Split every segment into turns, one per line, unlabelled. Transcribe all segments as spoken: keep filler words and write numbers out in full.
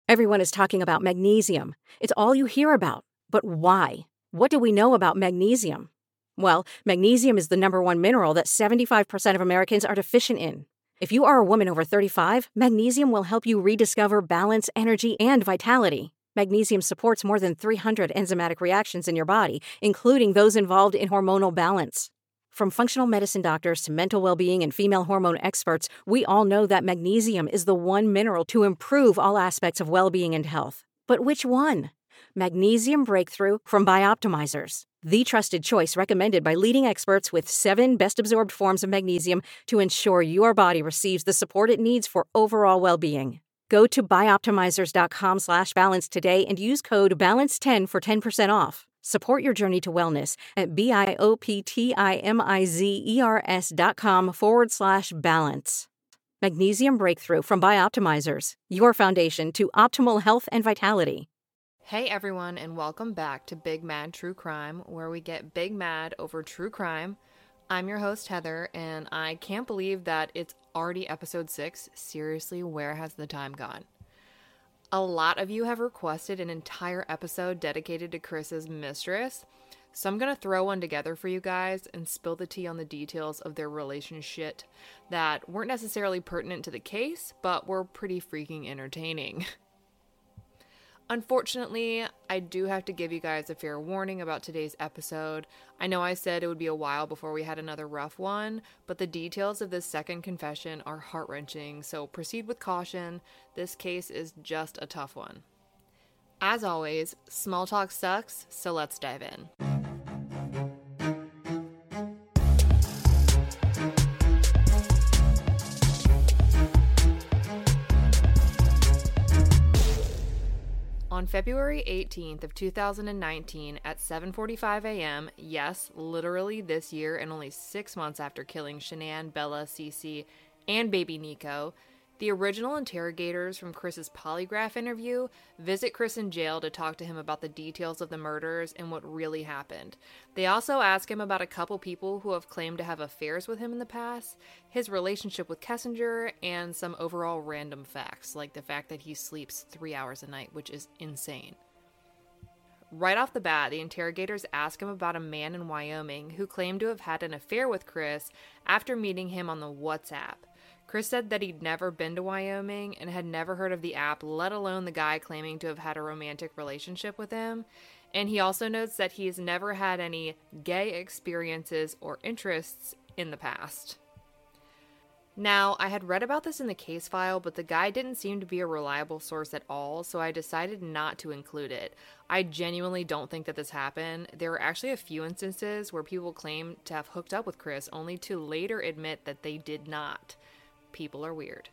Everyone is talking about magnesium. It's all you hear about. But why? What do we know about magnesium? Well, magnesium is the number one mineral that seventy-five percent of Americans are deficient in. If you are a woman over thirty-five, magnesium will help you rediscover balance, energy, and vitality. Magnesium supports more than three hundred enzymatic reactions in your body, including those involved in hormonal balance. From functional medicine doctors to mental well-being and female hormone experts, we all know that magnesium is the one mineral to improve all aspects of well-being and health. But which one? Magnesium Breakthrough from Bioptimizers, the trusted choice recommended by leading experts with seven best-absorbed forms of magnesium to ensure your body receives the support it needs for overall well-being. Go to bioptimizers.com slash balance today and use code balance ten for ten percent off. Support your journey to wellness at B-I-O-P-T-I-M-I-Z-E-R-S dot com forward slash balance. Magnesium Breakthrough from Bioptimizers, your foundation to optimal health and vitality.
Hey everyone, and welcome back to Big Mad True Crime, where we get big mad over true crime. I'm your host, Heather, and I can't believe that it's already episode six. Seriously, where has the time gone? A lot of you have requested an entire episode dedicated to Chris's mistress, so I'm going to throw one together for you guys and spill the tea on the details of their relationship that weren't necessarily pertinent to the case, but were pretty freaking entertaining. Unfortunately, I do have to give you guys a fair warning about today's episode. I know I said it would be a while before we had another rough one, but the details of this second confession are heart-wrenching, so proceed with caution. This case is just a tough one. As always, small talk sucks, so let's dive in. On February eighteenth of two thousand nineteen at seven forty-five a.m., yes, literally this year and only six months after killing Shanann, Bella, Cece, and baby Nico, the original interrogators from Chris's polygraph interview visit Chris in jail to talk to him about the details of the murders and what really happened. They also ask him about a couple people who have claimed to have affairs with him in the past, his relationship with Kessinger, and some overall random facts, like the fact that he sleeps three hours a night, which is insane. Right off the bat, the interrogators ask him about a man in Wyoming who claimed to have had an affair with Chris after meeting him on the WhatsApp. Chris said that he'd never been to Wyoming and had never heard of the app, let alone the guy claiming to have had a romantic relationship with him. And he also notes that he's never had any gay experiences or interests in the past. Now, I had read about this in the case file, but the guy didn't seem to be a reliable source at all, so I decided not to include it. I genuinely don't think that this happened. There were actually a few instances where people claimed to have hooked up with Chris, only to later admit that they did not. People are weird.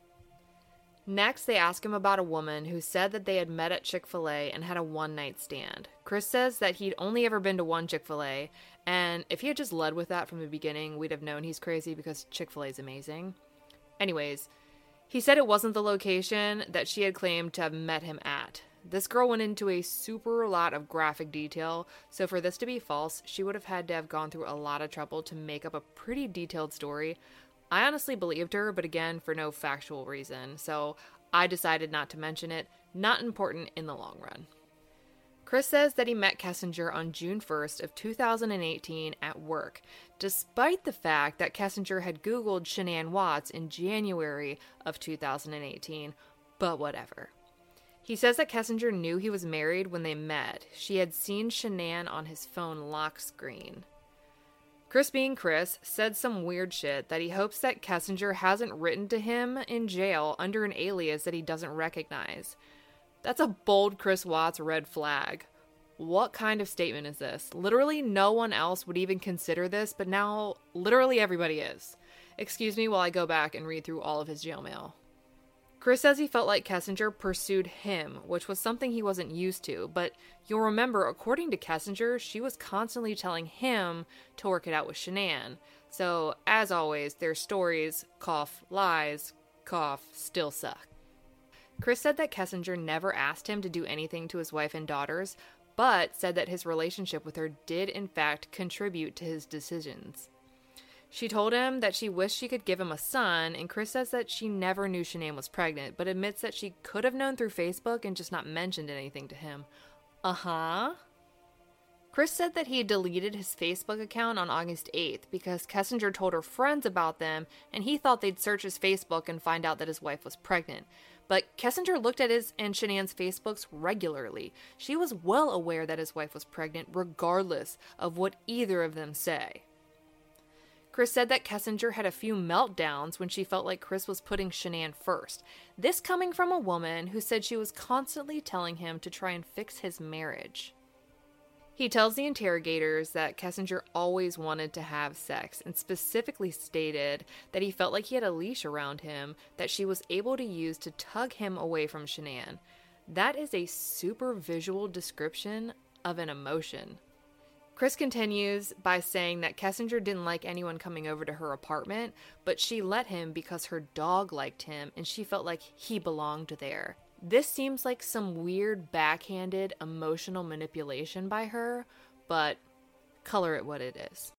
Next, they ask him about a woman who said that they had met at Chick-fil-A and had a one-night stand. Chris says that he'd only ever been to one Chick-fil-A, and if he had just led with that from the beginning, we'd have known he's crazy because Chick-fil-A is amazing. Anyways, he said it wasn't the location that she had claimed to have met him at. This girl went into a super lot of graphic detail, so for this to be false, she would have had to have gone through a lot of trouble to make up a pretty detailed story. I honestly believed her, but again, for no factual reason, so I decided not to mention it. Not important in the long run. Chris says that he met Kessinger on June first of two thousand eighteen at work, despite the fact that Kessinger had Googled Shanann Watts in January of two thousand eighteen, but whatever. He says that Kessinger knew he was married when they met. She had seen Shanann on his phone lock screen. Chris, being Chris, said some weird shit that he hopes that Kessinger hasn't written to him in jail under an alias that he doesn't recognize. That's a bold Chris Watts red flag. What kind of statement is this? Literally no one else would even consider this, but now literally everybody is. Excuse me while I go back and read through all of his jail mail. Chris says he felt like Kessinger pursued him, which was something he wasn't used to, but you'll remember, according to Kessinger, she was constantly telling him to work it out with Shanann. So, as always, their stories, cough, lies, cough, still suck. Chris said that Kessinger never asked him to do anything to his wife and daughters, but said that his relationship with her did in fact contribute to his decisions. She told him that she wished she could give him a son, and Chris says that she never knew Shanann was pregnant, but admits that she could have known through Facebook and just not mentioned anything to him. Uh-huh. Chris said that he deleted his Facebook account on August eighth because Kessinger told her friends about them, and he thought they'd search his Facebook and find out that his wife was pregnant. But Kessinger looked at his and Shanann's Facebooks regularly. She was well aware that his wife was pregnant, regardless of what either of them say. Chris said that Kessinger had a few meltdowns when she felt like Chris was putting Shanann first. This coming from a woman who said she was constantly telling him to try and fix his marriage. He tells the interrogators that Kessinger always wanted to have sex and specifically stated that he felt like he had a leash around him that she was able to use to tug him away from Shanann. That is a super visual description of an emotion. Chris continues by saying that Kessinger didn't like anyone coming over to her apartment, but she let him because her dog liked him and she felt like he belonged there. This seems like some weird backhanded emotional manipulation by her, but color it what it is.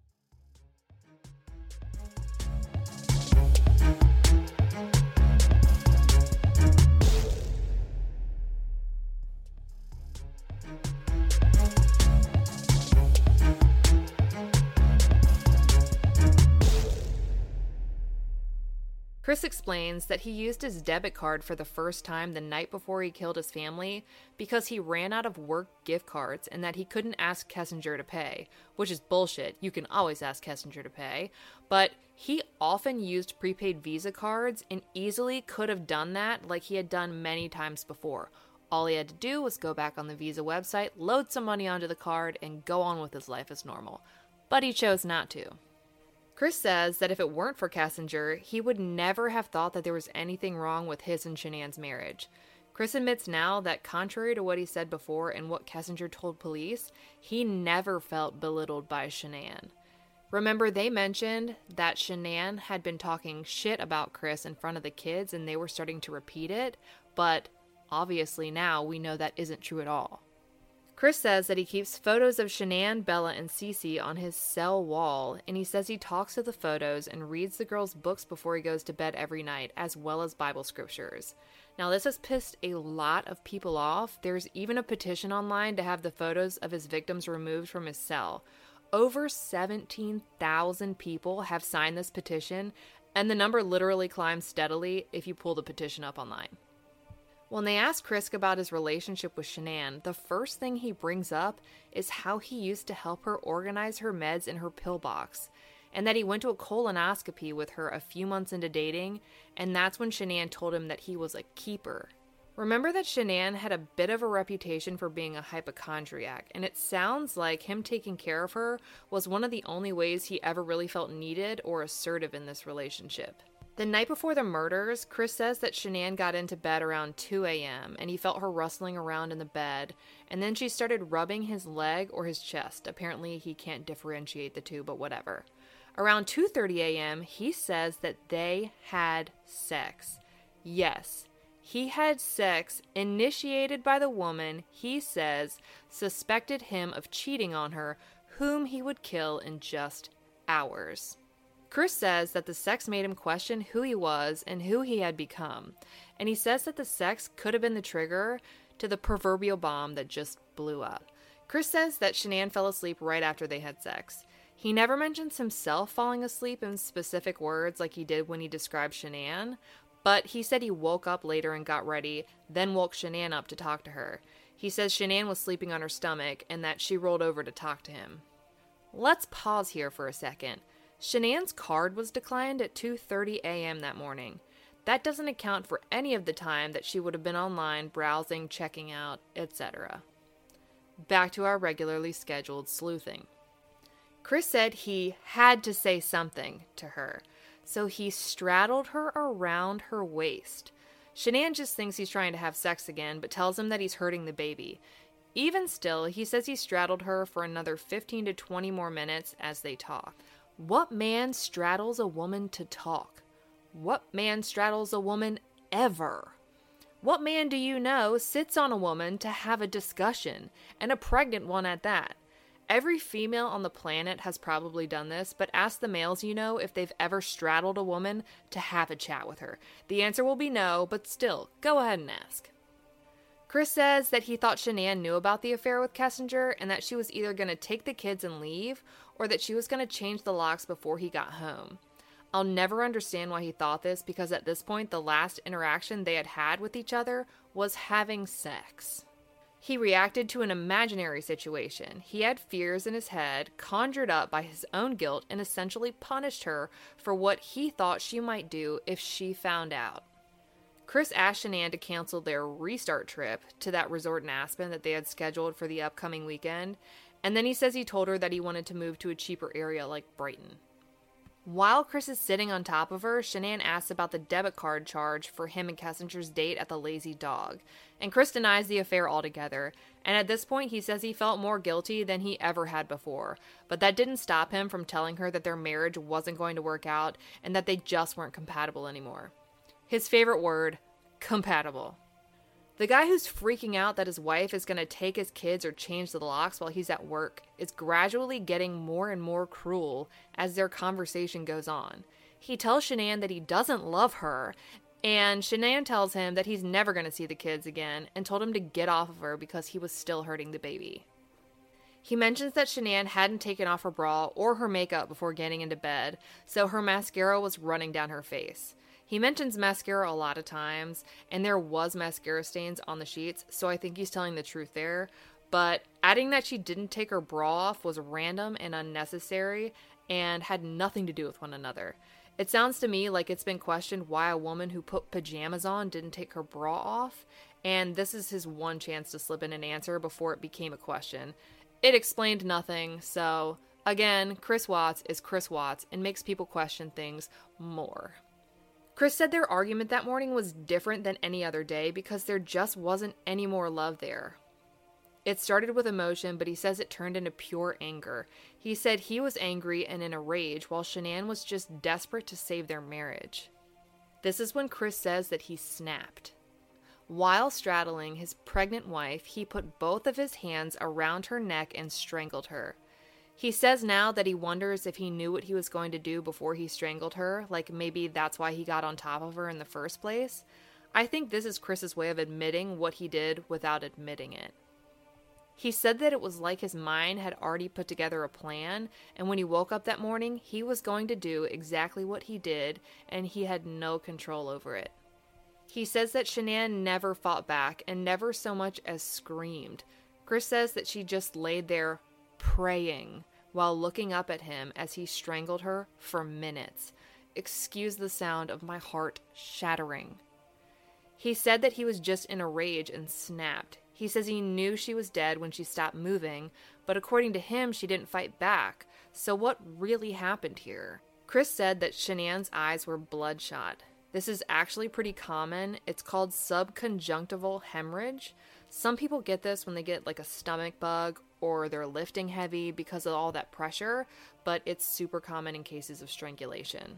Chris explains that he used his debit card for the first time the night before he killed his family because he ran out of work gift cards and that he couldn't ask Kessinger to pay, which is bullshit. You can always ask Kessinger to pay. But he often used prepaid Visa cards and easily could have done that like he had done many times before. All he had to do was go back on the Visa website, load some money onto the card, and go on with his life as normal. But he chose not to. Chris says that if it weren't for Kessinger, he would never have thought that there was anything wrong with his and Shanann's marriage. Chris admits now that contrary to what he said before and what Kessinger told police, he never felt belittled by Shanann. Remember, they mentioned that Shanann had been talking shit about Chris in front of the kids and they were starting to repeat it, but obviously now we know that isn't true at all. Chris says that he keeps photos of Shanann, Bella, and Cece on his cell wall, and he says he talks to the photos and reads the girls' books before he goes to bed every night, as well as Bible scriptures. Now, this has pissed a lot of people off. There's even a petition online to have the photos of his victims removed from his cell. Over seventeen thousand people have signed this petition, and the number literally climbs steadily if you pull the petition up online. When they ask Chris about his relationship with Shanann, the first thing he brings up is how he used to help her organize her meds in her pill box, and that he went to a colonoscopy with her a few months into dating, and that's when Shanann told him that he was a keeper. Remember that Shanann had a bit of a reputation for being a hypochondriac, and it sounds like him taking care of her was one of the only ways he ever really felt needed or assertive in this relationship. The night before the murders, Chris says that Shanann got into bed around two a.m. and he felt her rustling around in the bed, and then she started rubbing his leg or his chest. Apparently he can't differentiate the two, but whatever. Around two thirty a.m., he says that they had sex. Yes, he had sex initiated by the woman he says suspected him of cheating on her, whom he would kill in just hours. Chris says that the sex made him question who he was and who he had become, and he says that the sex could have been the trigger to the proverbial bomb that just blew up. Chris says that Shanann fell asleep right after they had sex. He never mentions himself falling asleep in specific words like he did when he described Shanann, but he said he woke up later and got ready, then woke Shanann up to talk to her. He says Shanann was sleeping on her stomach and that she rolled over to talk to him. Let's pause here for a second. Shanann's card was declined at two thirty a.m. that morning. That doesn't account for any of the time that she would have been online, browsing, checking out, et cetera. Back to our regularly scheduled sleuthing. Chris said he had to say something to her, so he straddled her around her waist. Shanann just thinks he's trying to have sex again, but tells him that he's hurting the baby. Even still, he says he straddled her for another fifteen to twenty more minutes as they talk. What man straddles a woman to talk? What man straddles a woman ever? What man do you know sits on a woman to have a discussion, and a pregnant one at that? Every female on the planet has probably done this, but ask the males you know if they've ever straddled a woman to have a chat with her. The answer will be no, but still, go ahead and ask. Chris says that he thought Shanann knew about the affair with Kessinger and that she was either going to take the kids and leave or that she was going to change the locks before he got home. I'll never understand why he thought this because at this point the last interaction they had had with each other was having sex. He reacted to an imaginary situation. He had fears in his head, conjured up by his own guilt, and essentially punished her for what he thought she might do if she found out. Chris asked Shanann to cancel their restart trip to that resort in Aspen that they had scheduled for the upcoming weekend, and then he says he told her that he wanted to move to a cheaper area like Brighton. While Chris is sitting on top of her, Shanann asks about the debit card charge for him and Kessinger's date at the Lazy Dog, and Chris denies the affair altogether, and at this point he says he felt more guilty than he ever had before, but that didn't stop him from telling her that their marriage wasn't going to work out and that they just weren't compatible anymore. His favorite word, compatible. The guy who's freaking out that his wife is going to take his kids or change the locks while he's at work is gradually getting more and more cruel as their conversation goes on. He tells Shanann that he doesn't love her, and Shanann tells him that he's never going to see the kids again and told him to get off of her because he was still hurting the baby. He mentions that Shanann hadn't taken off her bra or her makeup before getting into bed, so her mascara was running down her face. He mentions mascara a lot of times, and there was mascara stains on the sheets, so I think he's telling the truth there. But adding that she didn't take her bra off was random and unnecessary and had nothing to do with one another. It sounds to me like it's been questioned why a woman who put pajamas on didn't take her bra off, and this is his one chance to slip in an answer before it became a question. It explained nothing, so again, Chris Watts is Chris Watts and makes people question things more. Chris said their argument that morning was different than any other day because there just wasn't any more love there. It started with emotion, but he says it turned into pure anger. He said he was angry and in a rage, while Shanann was just desperate to save their marriage. This is when Chris says that he snapped. While straddling his pregnant wife, he put both of his hands around her neck and strangled her. He says now that he wonders if he knew what he was going to do before he strangled her, like maybe that's why he got on top of her in the first place. I think this is Chris's way of admitting what he did without admitting it. He said that it was like his mind had already put together a plan, and when he woke up that morning, he was going to do exactly what he did, and he had no control over it. He says that Shanann never fought back and never so much as screamed. Chris says that she just laid there praying while looking up at him as he strangled her for minutes. Excuse the sound of my heart shattering. He said that he was just in a rage and snapped. He says he knew she was dead when she stopped moving, but according to him, she didn't fight back. So what really happened here? Chris said that Shanann's eyes were bloodshot. This is actually pretty common. It's called subconjunctival hemorrhage. Some people get this when they get like a stomach bug or they're lifting heavy because of all that pressure, but it's super common in cases of strangulation.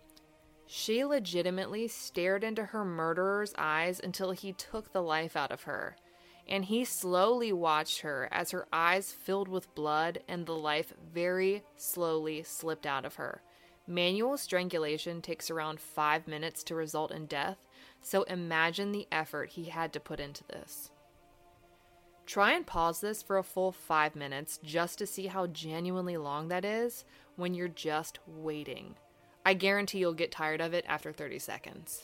She legitimately stared into her murderer's eyes until he took the life out of her, and he slowly watched her as her eyes filled with blood and the life very slowly slipped out of her. Manual strangulation takes around five minutes to result in death, so imagine the effort he had to put into this. Try and pause this for a full five minutes just to see how genuinely long that is when you're just waiting. I guarantee you'll get tired of it after thirty seconds.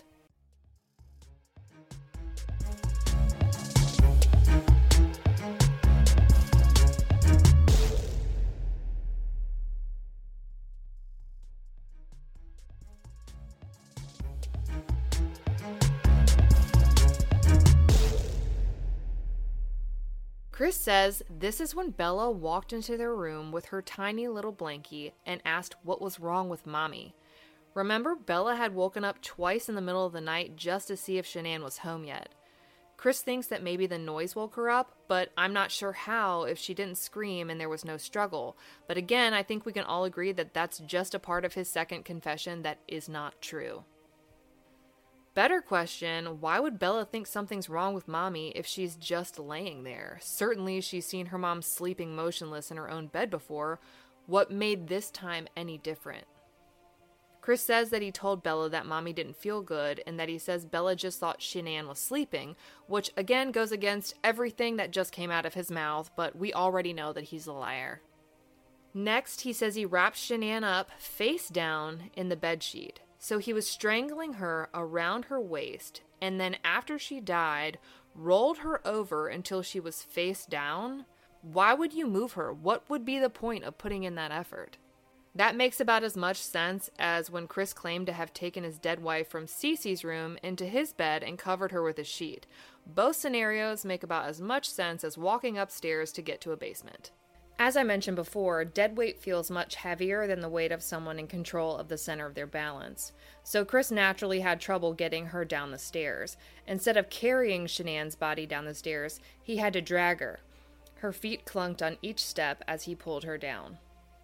Chris says this is when Bella walked into their room with her tiny little blankie and asked what was wrong with Mommy. Remember, Bella had woken up twice in the middle of the night just to see if Shanann was home yet. Chris thinks that maybe the noise woke her up, but I'm not sure how if she didn't scream and there was no struggle. But again, I think we can all agree that that's just a part of his second confession that is not true. Better question, why would Bella think something's wrong with Mommy if she's just laying there? Certainly she's seen her mom sleeping motionless in her own bed before. What made this time any different? Chris says that he told Bella that Mommy didn't feel good and that he says Bella just thought Shanann was sleeping, which again goes against everything that just came out of his mouth, but we already know that he's a liar. Next, he says he wrapped Shanann up face down in the bedsheet. So he was strangling her around her waist, and then after she died, rolled her over until she was face down. Why would you move her? What would be the point of putting in that effort? That makes about as much sense as when Chris claimed to have taken his dead wife from Cece's room into his bed and covered her with a sheet. Both scenarios make about as much sense as walking upstairs to get to a basement. As I mentioned before, dead weight feels much heavier than the weight of someone in control of the center of their balance. So Chris naturally had trouble getting her down the stairs. Instead of carrying Shanann's body down the stairs, he had to drag her. Her feet clunked on each step as he pulled her down.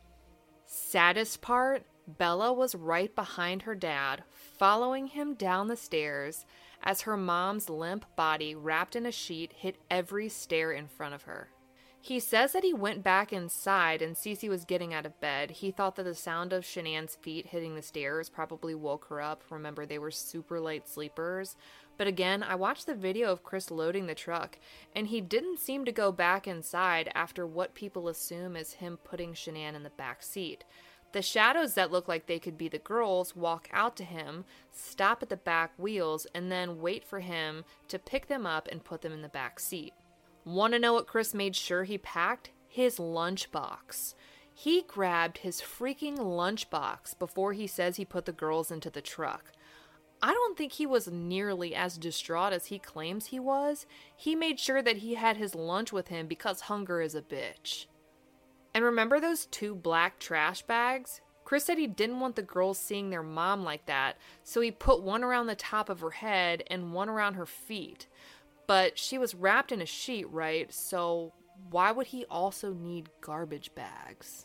Saddest part, Bella was right behind her dad, following him down the stairs as her mom's limp body wrapped in a sheet hit every stair in front of her. He says that he went back inside and Cece was getting out of bed. He thought that the sound of Shanann's feet hitting the stairs probably woke her up. Remember, they were super light sleepers. But again, I watched the video of Chris loading the truck, and he didn't seem to go back inside after what people assume is him putting Shanann in the back seat. The shadows that look like they could be the girls walk out to him, stop at the back wheels, and then wait for him to pick them up and put them in the back seat. Want to know what Chris made sure he packed? His lunchbox. He grabbed his freaking lunchbox before he says he put the girls into the truck. I don't think he was nearly as distraught as he claims he was. He made sure that he had his lunch with him because hunger is a bitch. And remember those two black trash bags? Chris said he didn't want the girls seeing their mom like that, so he put one around the top of her head and one around her feet. But she was wrapped in a sheet, right? So why would he also need garbage bags?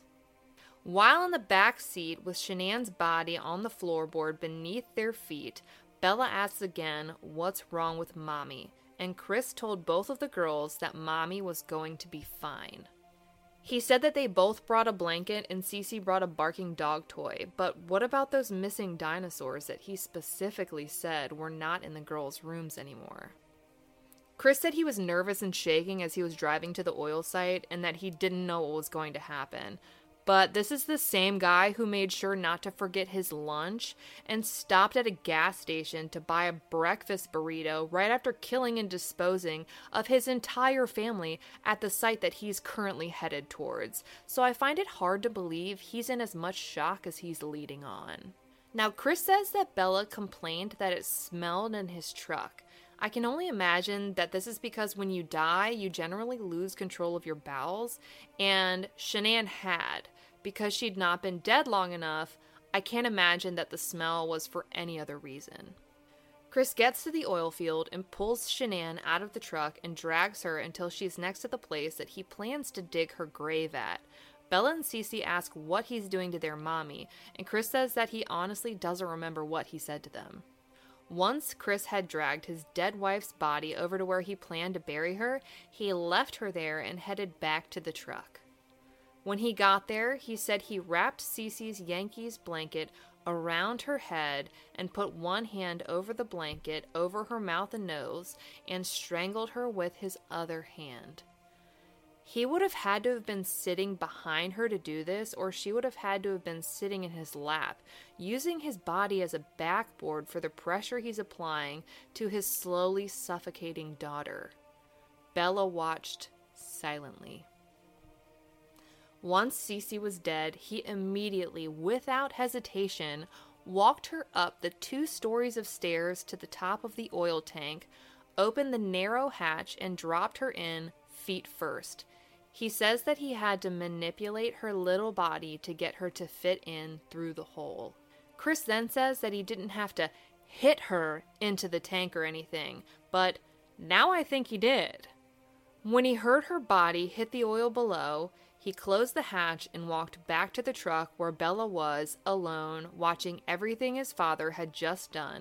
While in the back seat with Shanann's body on the floorboard beneath their feet, Bella asks again, what's wrong with Mommy? And Chris told both of the girls that Mommy was going to be fine. He said that they both brought a blanket and Cece brought a barking dog toy, but what about those missing dinosaurs that he specifically said were not in the girls' rooms anymore? Chris said he was nervous and shaking as he was driving to the oil site and that he didn't know what was going to happen. But this is the same guy who made sure not to forget his lunch and stopped at a gas station to buy a breakfast burrito right after killing and disposing of his entire family at the site that he's currently headed towards. So I find it hard to believe he's in as much shock as he's leading on. Now, Chris says that Bella complained that it smelled in his truck. I can only imagine that this is because when you die, you generally lose control of your bowels, and Shanann had. Because she'd not been dead long enough, I can't imagine that the smell was for any other reason. Chris gets to the oil field and pulls Shanann out of the truck and drags her until she's next to the place that he plans to dig her grave at. Bella and Cece ask what he's doing to their mommy, and Chris says that he honestly doesn't remember what he said to them. Once Chris had dragged his dead wife's body over to where he planned to bury her, he left her there and headed back to the truck. When he got there, he said he wrapped Cece's Yankees blanket around her head and put one hand over the blanket, over her mouth and nose, and strangled her with his other hand. He would have had to have been sitting behind her to do this, or she would have had to have been sitting in his lap, using his body as a backboard for the pressure he's applying to his slowly suffocating daughter. Bella watched silently. Once Cece was dead, he immediately, without hesitation, walked her up the two stories of stairs to the top of the oil tank, opened the narrow hatch, and dropped her in feet first. He says that he had to manipulate her little body to get her to fit in through the hole. Chris then says that he didn't have to hit her into the tank or anything, but now I think he did. When he heard her body hit the oil below, he closed the hatch and walked back to the truck where Bella was, alone, watching everything his father had just done,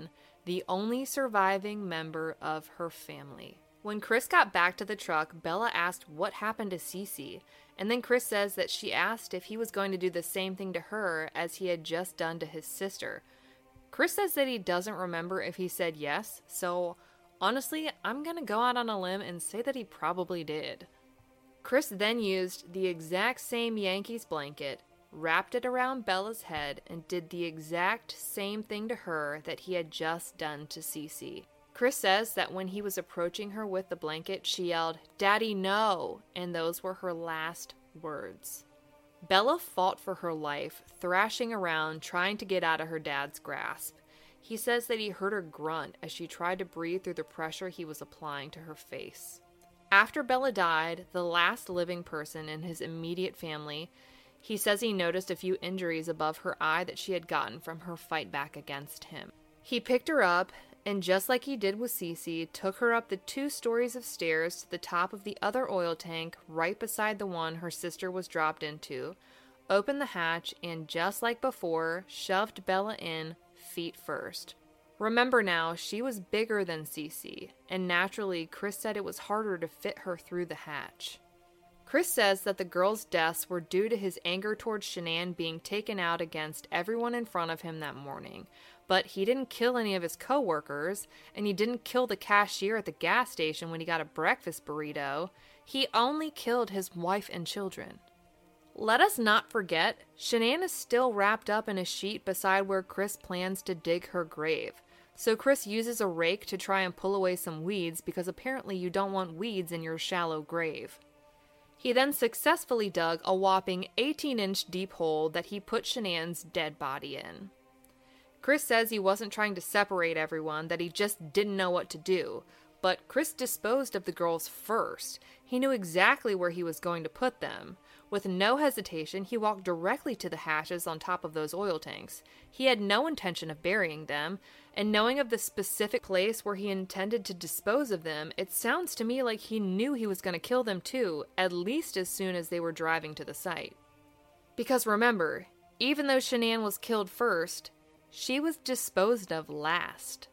the only surviving member of her family. When Chris got back to the truck, Bella asked what happened to Cece, and then Chris says that she asked if he was going to do the same thing to her as he had just done to his sister. Chris says that he doesn't remember if he said yes, so honestly, I'm gonna go out on a limb and say that he probably did. Chris then used the exact same Yankees blanket, wrapped it around Bella's head, and did the exact same thing to her that he had just done to Cece. Chris says that when he was approaching her with the blanket, she yelled, "Daddy, no!" and those were her last words. Bella fought for her life, thrashing around, trying to get out of her dad's grasp. He says that he heard her grunt as she tried to breathe through the pressure he was applying to her face. After Bella died, the last living person in his immediate family, he says he noticed a few injuries above her eye that she had gotten from her fight back against him. He picked her up, and just like he did with Cece, took her up the two stories of stairs to the top of the other oil tank right beside the one her sister was dropped into, opened the hatch, and just like before, shoved Bella in, feet first. Remember now, she was bigger than Cece, and naturally, Chris said it was harder to fit her through the hatch. Chris says that the girls' deaths were due to his anger towards Shanann being taken out against everyone in front of him that morning, but he didn't kill any of his co-workers, and he didn't kill the cashier at the gas station when he got a breakfast burrito. He only killed his wife and children. Let us not forget, Shanann is still wrapped up in a sheet beside where Chris plans to dig her grave. So Chris uses a rake to try and pull away some weeds because apparently you don't want weeds in your shallow grave. He then successfully dug a whopping eighteen inch deep hole that he put Shanann's dead body in. Chris says he wasn't trying to separate everyone, that he just didn't know what to do. But Chris disposed of the girls first. He knew exactly where he was going to put them. With no hesitation, he walked directly to the hatches on top of those oil tanks. He had no intention of burying them, and knowing of the specific place where he intended to dispose of them, it sounds to me like he knew he was going to kill them too, at least as soon as they were driving to the site. Because remember, even though Shanann was killed first, she was disposed of last.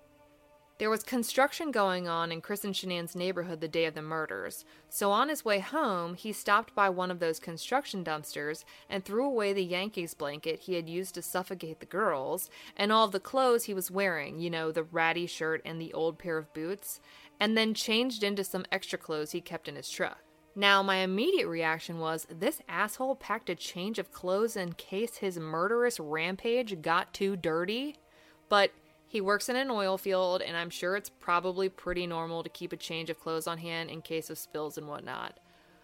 There was construction going on in Chris and Shanann's neighborhood the day of the murders, so on his way home, he stopped by one of those construction dumpsters and threw away the Yankees blanket he had used to suffocate the girls, and all of the clothes he was wearing, you know, the ratty shirt and the old pair of boots, and then changed into some extra clothes he kept in his truck. Now, my immediate reaction was, this asshole packed a change of clothes in case his murderous rampage got too dirty, but he works in an oil field, and I'm sure it's probably pretty normal to keep a change of clothes on hand in case of spills and whatnot.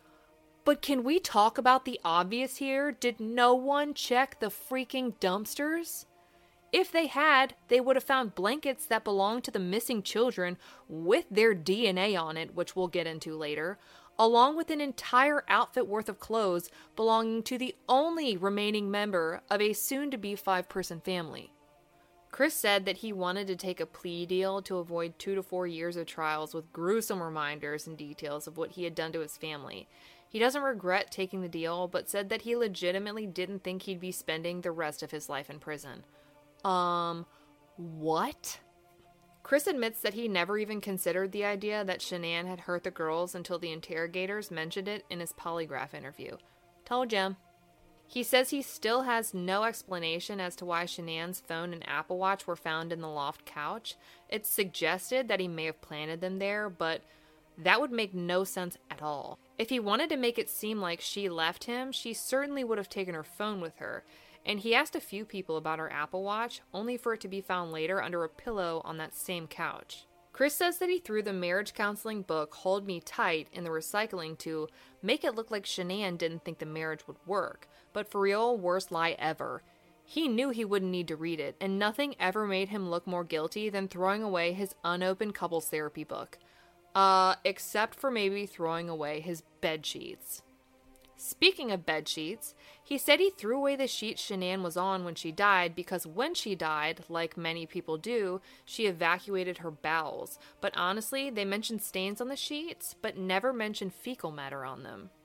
But can we talk about the obvious here? Did no one check the freaking dumpsters? If they had, they would have found blankets that belonged to the missing children with their D N A on it, which we'll get into later, along with an entire outfit worth of clothes belonging to the only remaining member of a soon-to-be five-person family. Chris said that he wanted to take a plea deal to avoid two to four years of trials with gruesome reminders and details of what he had done to his family. He doesn't regret taking the deal, but said that he legitimately didn't think he'd be spending the rest of his life in prison. Um, what? Chris admits that he never even considered the idea that Shanann had hurt the girls until the interrogators mentioned it in his polygraph interview. Told ya. He says he still has no explanation as to why Shanann's phone and Apple Watch were found in the loft couch. It's suggested that he may have planted them there, but that would make no sense at all. If he wanted to make it seem like she left him, she certainly would have taken her phone with her. And he asked a few people about her Apple Watch, only for it to be found later under a pillow on that same couch. Chris says that he threw the marriage counseling book Hold Me Tight in the recycling to make it look like Shanann didn't think the marriage would work. But for real, worst lie ever. He knew he wouldn't need to read it, and nothing ever made him look more guilty than throwing away his unopened couples therapy book. Uh, except for maybe throwing away his bed sheets. Speaking of bed sheets, he said he threw away the sheet Shanann was on when she died because when she died, like many people do, she evacuated her bowels. But honestly, they mentioned stains on the sheets, but never mentioned fecal matter on them.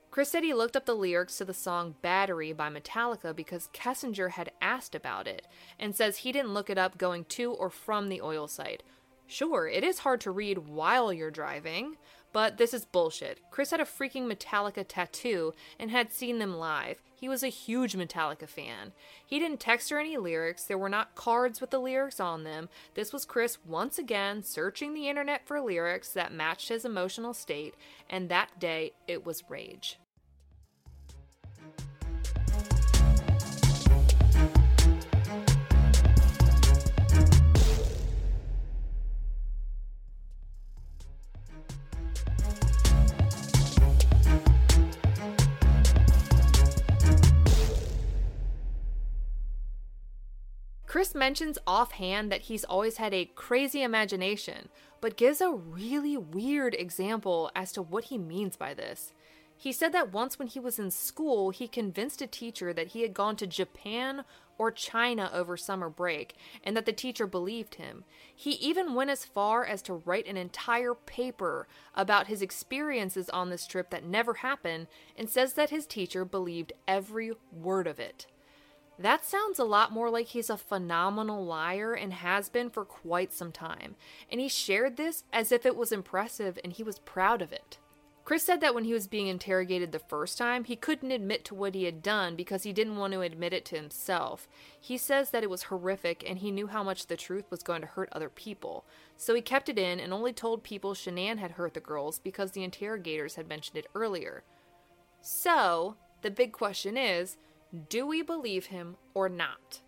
Chris said he looked up the lyrics to the song Battery by Metallica because Kessinger had asked about it, and says he didn't look it up going to or from the oil site. Sure, it is hard to read while you're driving, but this is bullshit. Chris had a freaking Metallica tattoo and had seen them live. He was a huge Metallica fan. He didn't text her any lyrics. There were not cards with the lyrics on them. This was Chris once again searching the internet for lyrics that matched his emotional state, and that day it was rage. Chris mentions offhand that he's always had a crazy imagination, but gives a really weird example as to what he means by this. He said that once when he was in school, he convinced a teacher that he had gone to Japan or China over summer break, and that the teacher believed him. He even went as far as to write an entire paper about his experiences on this trip that never happened, and says that his teacher believed every word of it. That sounds a lot more like he's a phenomenal liar and has been for quite some time, and he shared this as if it was impressive and he was proud of it. Chris said that when he was being interrogated the first time, he couldn't admit to what he had done because he didn't want to admit it to himself. He says that it was horrific and he knew how much the truth was going to hurt other people, so he kept it in and only told people Shanann had hurt the girls because the interrogators had mentioned it earlier. So, the big question is, do we believe him or not?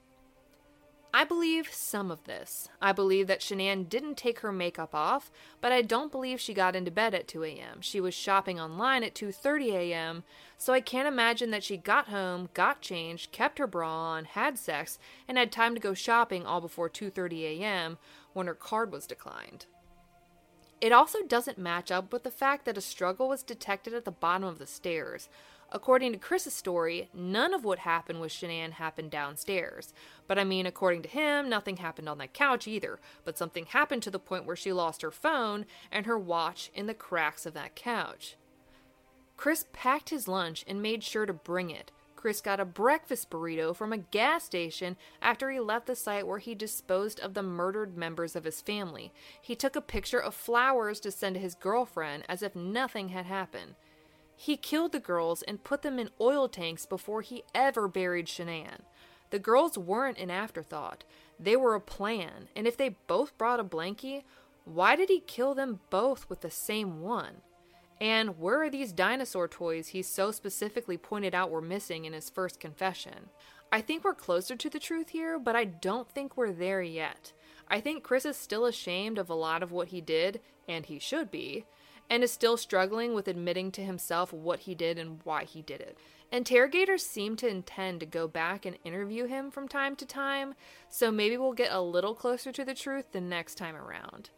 I believe some of this. I believe that Shanann didn't take her makeup off, but I don't believe she got into bed at two a.m. She was shopping online at two thirty a.m., so I can't imagine that she got home, got changed, kept her bra on, had sex, and had time to go shopping all before two thirty a.m. when her card was declined. It also doesn't match up with the fact that a struggle was detected at the bottom of the stairs. According to Chris's story, none of what happened with Shanann happened downstairs. But I mean, according to him, nothing happened on that couch either. But something happened to the point where she lost her phone and her watch in the cracks of that couch. Chris packed his lunch and made sure to bring it. Chris got a breakfast burrito from a gas station after he left the site where he disposed of the murdered members of his family. He took a picture of flowers to send to his girlfriend as if nothing had happened. He killed the girls and put them in oil tanks before he ever buried Shanann. The girls weren't an afterthought. They were a plan, and if they both brought a blankie, why did he kill them both with the same one? And where are these dinosaur toys he so specifically pointed out were missing in his first confession? I think we're closer to the truth here, but I don't think we're there yet. I think Chris is still ashamed of a lot of what he did, and he should be, and is still struggling with admitting to himself what he did and why he did it. Interrogators seem to intend to go back and interview him from time to time, so maybe we'll get a little closer to the truth the next time around.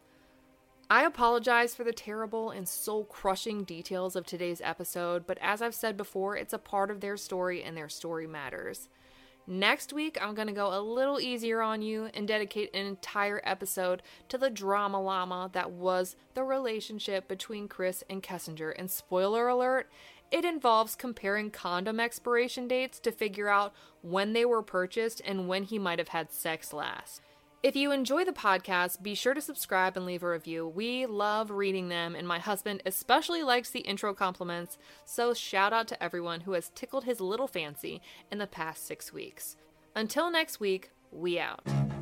I apologize for the terrible and soul-crushing details of today's episode, but as I've said before, it's a part of their story and their story matters. Next week, I'm going to go a little easier on you and dedicate an entire episode to the drama llama that was the relationship between Chris and Kessinger. And spoiler alert, it involves comparing condom expiration dates to figure out when they were purchased and when he might have had sex last. If you enjoy the podcast, be sure to subscribe and leave a review. We love reading them, and my husband especially likes the intro compliments, so shout out to everyone who has tickled his little fancy in the past six weeks. Until next week, we out.